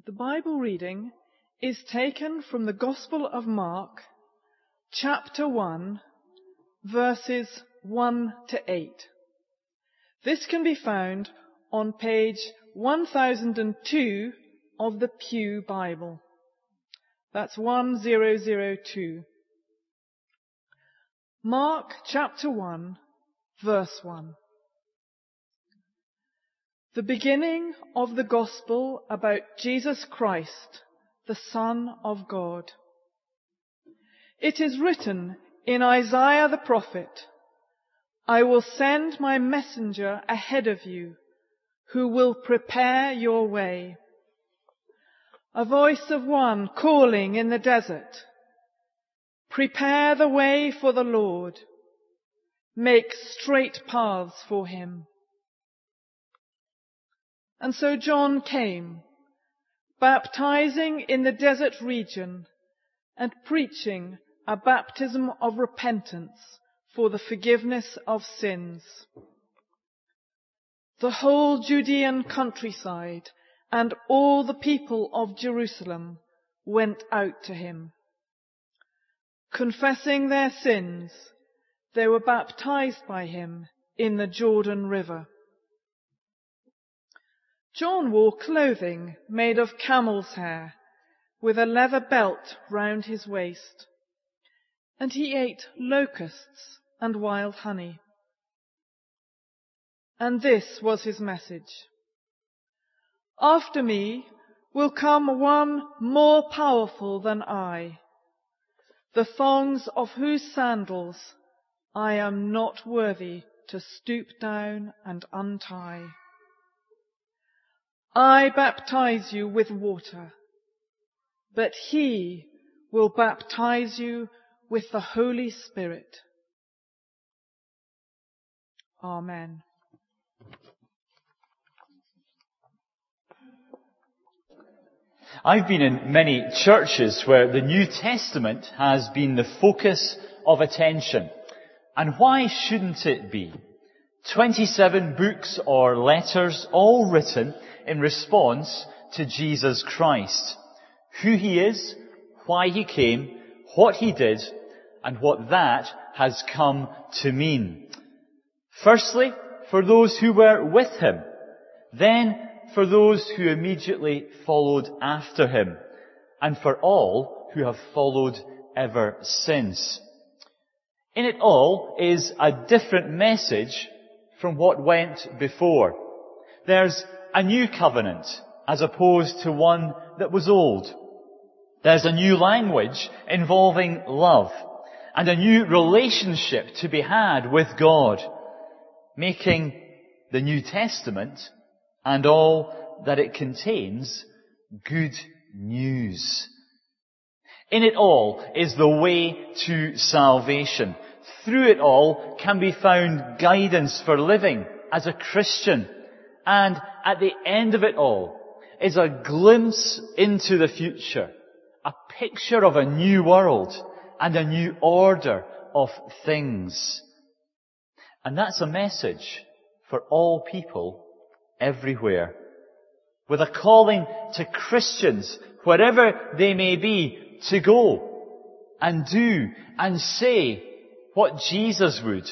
The Bible reading is taken from the Gospel of Mark, chapter 1, verses 1 to 8. This can be found on page 1002 of the Pew Bible. That's 1002. Mark chapter 1, verse 1. The beginning of the gospel about Jesus Christ, the Son of God. It is written in Isaiah the prophet, I will send my messenger ahead of you, who will prepare your way. A voice of one calling in the desert, prepare the way for the Lord, make straight paths for him. And so John came, baptizing in the desert region and preaching a baptism of repentance for the forgiveness of sins. The whole Judean countryside and all the people of Jerusalem went out to him. Confessing their sins, they were baptized by him in the Jordan River. John wore clothing made of camel's hair, with a leather belt round his waist, and he ate locusts and wild honey. And this was his message. After me will come one more powerful than I, the thongs of whose sandals I am not worthy to stoop down and untie. I baptize you with water, but he will baptize you with the Holy Spirit. Amen. I've been in many churches where the New Testament has been the focus of attention. And why shouldn't it be? 27 books or letters, all written in response to Jesus Christ. Who he is, why he came, what he did, and what that has come to mean. Firstly, for those who were with him. Then, for those who immediately followed after him, and for all who have followed ever since. In it all is a different message from what went before. There's a new covenant as opposed to one that was old. There's a new language involving love and a new relationship to be had with God, making the New Testament and all that it contains good news. In it all is the way to salvation. Through it all can be found guidance for living as a Christian. And at the end of it all is a glimpse into the future, a picture of a new world and a new order of things. And that's a message for all people everywhere, with a calling to Christians, wherever they may be, to go and do and say what Jesus would.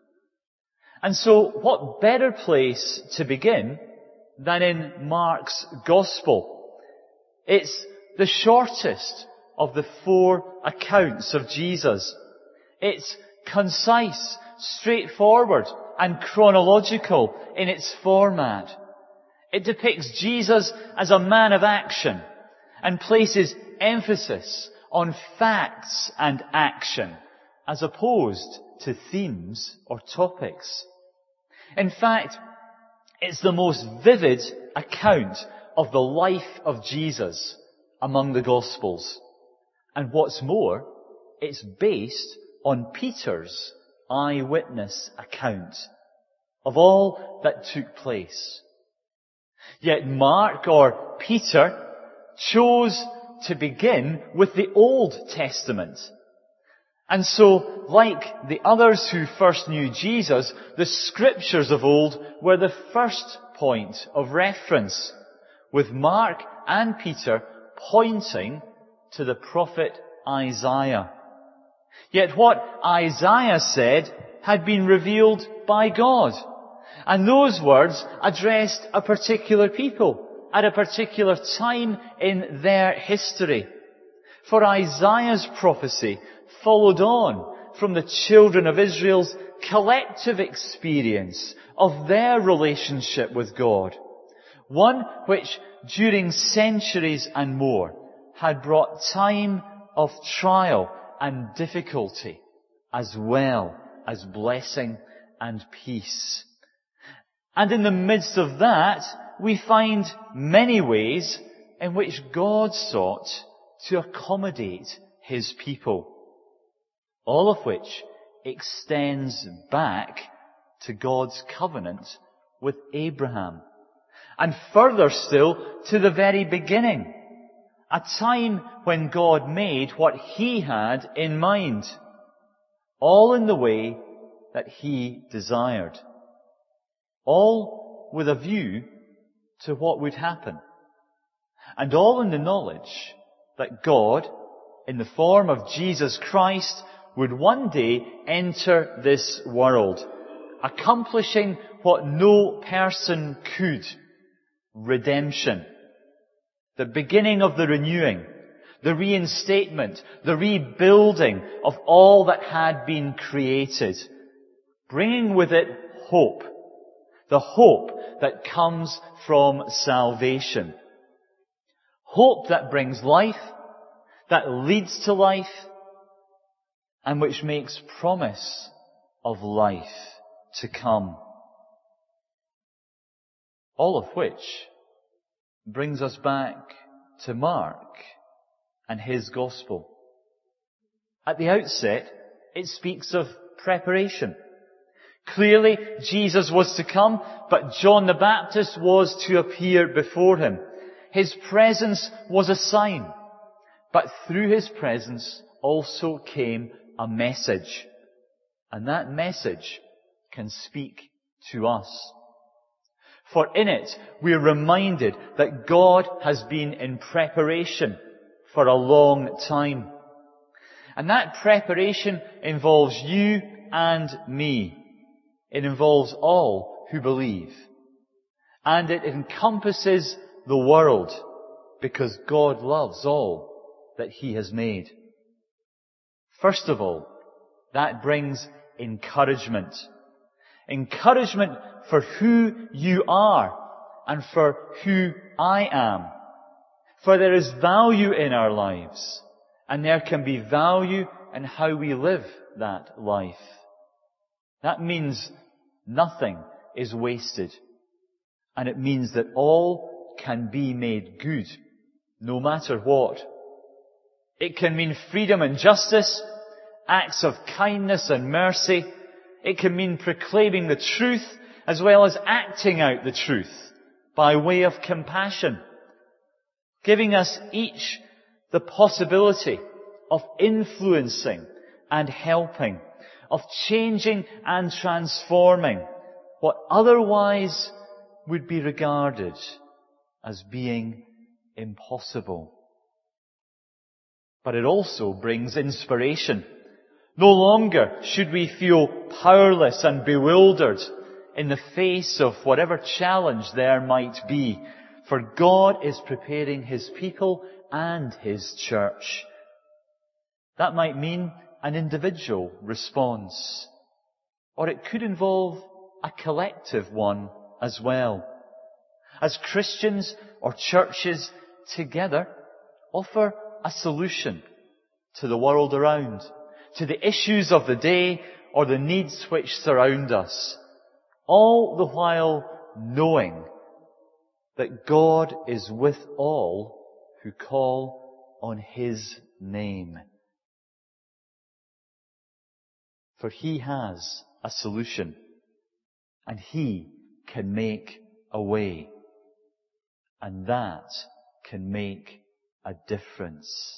And so what better place to begin than in Mark's Gospel? It's the shortest of the 4 accounts of Jesus. It's concise, straightforward, and chronological in its format. It depicts Jesus as a man of action and places emphasis on facts and action as opposed to themes or topics. In fact, it's the most vivid account of the life of Jesus among the Gospels. And what's more, it's based on Peter's eyewitness account of all that took place. Yet Mark, or Peter, chose to begin with the Old Testament. And so, like the others who first knew Jesus, the scriptures of old were the first point of reference, with Mark and Peter pointing to the prophet Isaiah. Yet what Isaiah said had been revealed by God. And those words addressed a particular people at a particular time in their history. For Isaiah's prophecy followed on from the children of Israel's collective experience of their relationship with God. One which, during centuries and more, had brought time of trial and difficulty, as well as blessing and peace. And in the midst of that, we find many ways in which God sought to accommodate His people, all of which extends back to God's covenant with Abraham, and further still to the very beginning, a time when God made what He had in mind, all in the way that He desired, all with a view to what would happen, and all in the knowledge that God, in the form of Jesus Christ, would one day enter this world, accomplishing what no person could: redemption, the beginning of the renewing, the reinstatement, the rebuilding of all that had been created, bringing with it hope, the hope that comes from salvation. Hope that brings life, that leads to life, and which makes promise of life to come. All of which brings us back to Mark and his gospel. At the outset, it speaks of preparation. Clearly, Jesus was to come, but John the Baptist was to appear before him. His presence was a sign, but through his presence also came a message. And that message can speak to us. For in it, we are reminded that God has been in preparation for a long time. And that preparation involves you and me. It involves all who believe. And it encompasses the world, because God loves all that He has made. First of all, that brings encouragement. Encouragement for who you are and for who I am. For there is value in our lives, and there can be value in how we live that life. That means nothing is wasted, and it means that all can be made good, no matter what. It can mean freedom and justice, acts of kindness and mercy. It can mean proclaiming the truth as well as acting out the truth by way of compassion, giving us each the possibility of influencing and helping, of changing and transforming what otherwise would be regarded as being impossible. But it also brings inspiration. No longer should we feel powerless and bewildered in the face of whatever challenge there might be, for God is preparing His people and His church. That might mean an individual response, or it could involve a collective one as well. As Christians or churches together offer a solution to the world around, to the issues of the day or the needs which surround us, all the while knowing that God is with all who call on His name. For He has a solution, and He can make a way, and that can make a difference.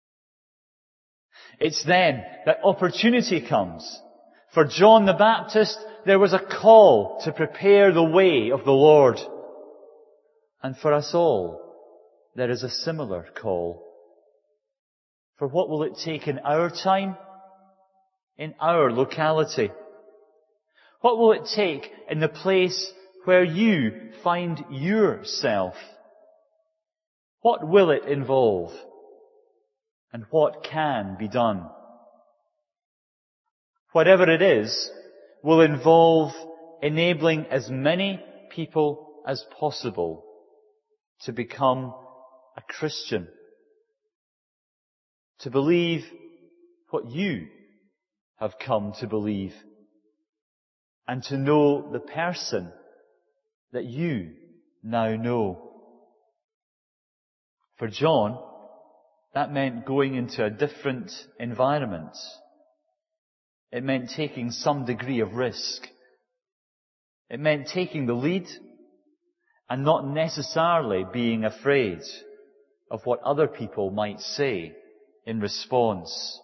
It's then that opportunity comes. For John the Baptist, there was a call to prepare the way of the Lord. And for us all, there is a similar call. For what will it take in our time, in our locality? What will it take in the place where you find yourself? What will it involve? And what can be done? Whatever it is, will involve enabling as many people as possible to become a Christian, to believe what you have come to believe, and to know the person that you now know. For John, that meant going into a different environment. It meant taking some degree of risk. It meant taking the lead and not necessarily being afraid of what other people might say in response.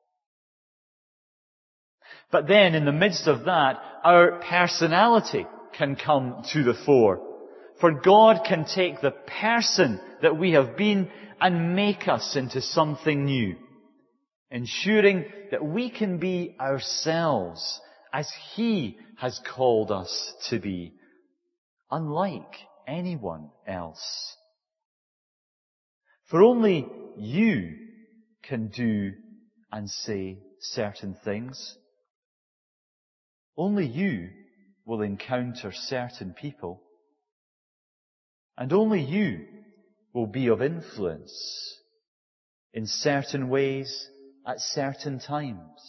But then in the midst of that, our personality can come to the fore. For God can take the person that we have been and make us into something new, ensuring that we can be ourselves as He has called us to be, unlike anyone else. For only you can do and say certain things. Only you will encounter certain people. And only you will be of influence in certain ways at certain times.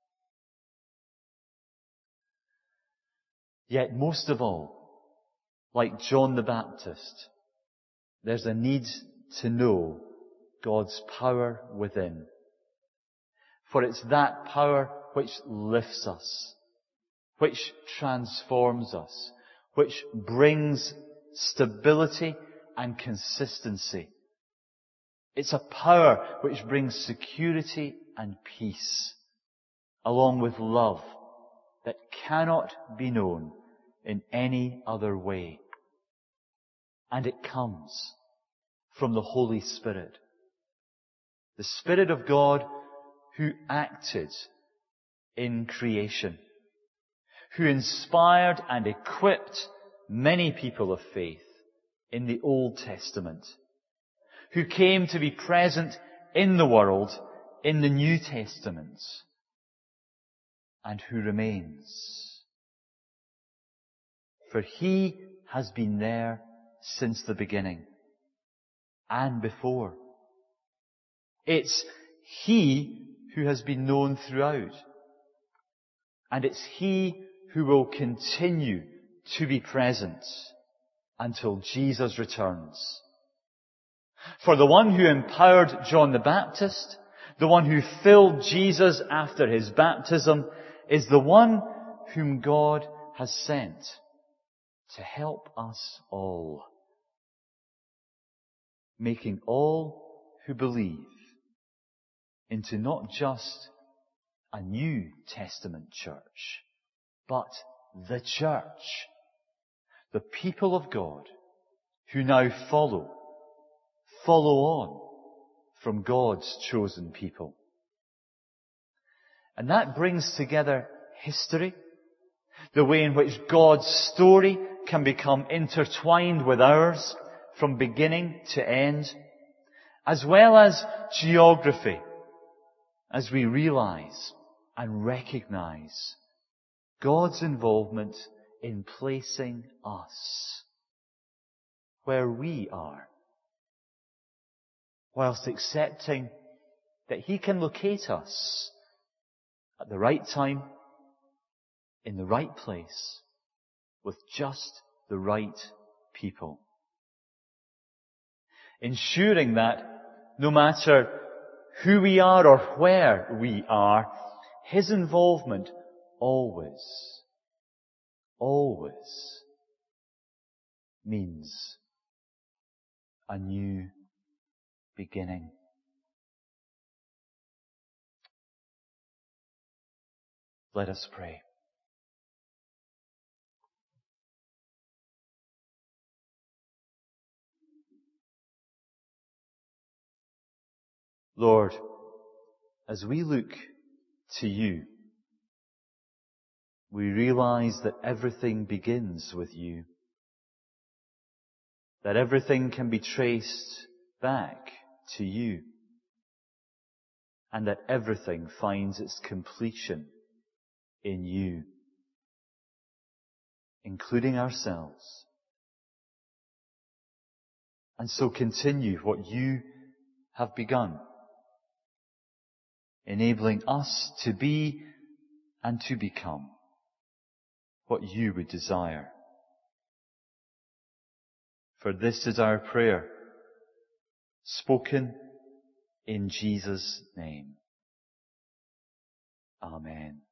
Yet most of all, like John the Baptist, there's a need to know God's power within. For it's that power which lifts us, which transforms us, which brings stability and consistency. It's a power which brings security and peace, along with love that cannot be known in any other way. And it comes from the Holy Spirit, the Spirit of God who acted in creation, who inspired and equipped many people of faith in the Old Testament, who came to be present in the world in the New Testament, and who remains. For He has been there since the beginning and before. It's He who has been known throughout, and it's He who will continue to be present until Jesus returns. For the one who empowered John the Baptist, the one who filled Jesus after his baptism, is the one whom God has sent to help us all, making all who believe into not just a New Testament church, but the church, the people of God who now follow on from God's chosen people. And that brings together history, the way in which God's story can become intertwined with ours from beginning to end, as well as geography, as we realize and recognize God's involvement in placing us where we are, whilst accepting that He can locate us at the right time, in the right place, with just the right people. Ensuring that no matter who we are or where we are, His involvement always means a new beginning. Let us pray. Lord, as we look to you, we realize that everything begins with you, that everything can be traced back to you, and that everything finds its completion in you, including ourselves. And so continue what you have begun, enabling us to be and to become what you would desire. For this is our prayer, spoken in Jesus' name. Amen.